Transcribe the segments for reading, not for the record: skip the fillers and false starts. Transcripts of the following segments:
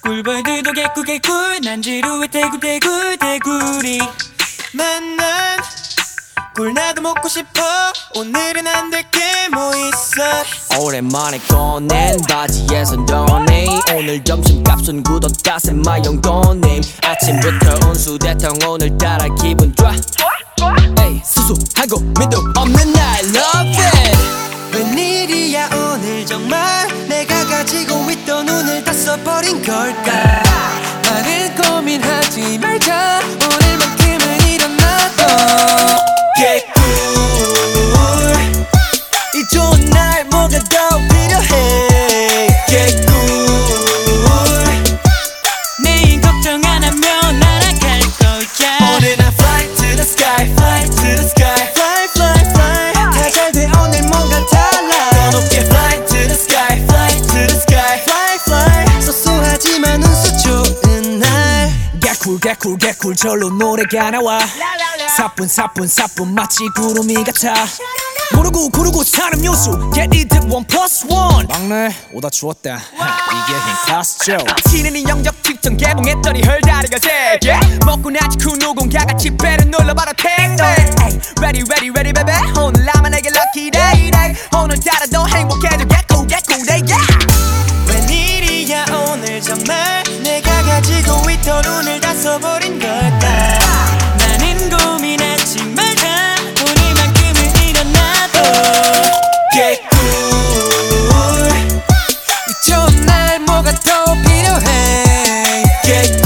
꿀벌들도 개꿀개꿀 난 지루해 대구리 만난 꿀 나도 먹고 싶어. 오늘은 안 될 게 뭐 있어. 오랜만에 꺼낸 바지에서 너네 오늘 점심값은 구독가세 마용도님 아침부터 운수대통 오늘따라 기분 좋아 에이 수수하고 민도 없는 날 Love it. 웬일이야 오늘 정말 내가 가지고 있던 운을 다 써버린 걸까. 많은 고민하지 말자. 오늘만큼은 일어나도 개꿀. 이 좋은 날 뭐가 더 필요해. 개꿀. 내일 걱정 안 하면 날아갈 거야. 오늘 난 fly to the sky, fly to the sky, fly fly fly. 다 잘 돼 오늘 뭔가 달라. 더 높게 fly to the sky, fly to the sky, fly fly. 소소하지만 운수 좋은 날. 개꿀 절로 노래가 나와 사뿐 마치 구름이 같아 모르고 고르고 사는 요수 Get it 1+1 막내 오다 주웠다 이게 힘 클래스죠 치는이 영적 직전 개봉했더니 헐다리가 3개 먹고 나지 그 누군가가 집배를 눌러봐라 택배 Ready baby 오늘 나만에게 lucky day 오늘따라 더 행복해져 개꿀 yeah. 웬일이야 오늘 정말 내가 가지고 있던 운을 다 써버린 걸까. 나는 고민하지 말자. 오늘만큼은 일어나도 개꿀. 이 좋은 날 뭐가 더 필요해. 개꿀.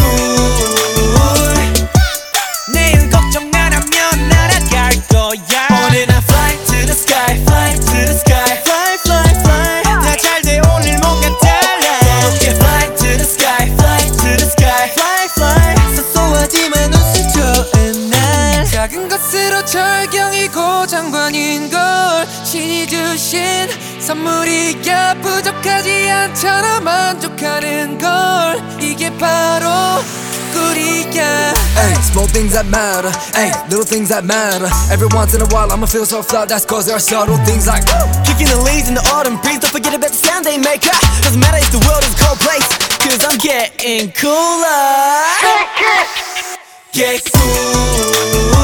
내일 걱정 안 하면 날아갈 거야. 오늘 난 fly to the sky, fly to the sky, fly fly fly. 다 잘 돼 오늘 뭔가 달라. 더 높게 fly to the sky, fly to the sky, fly fly. 소소하지만 웃음 좋은 날. 작은 것으로 절경이고 장관인걸. 신이 주신 선물이야 부족하지 않잖아 만족하는 걸. 이게 바로 꿀이야. Ay, small things that matter, ay, little things that matter. Every once in a while I'ma feel so flat, that's cause there are subtle things like Kicking the leaves in the autumn breeze don't forget about the sound they make doesn't matter if the world is a cold place cause I'm getting cooler 개꿀.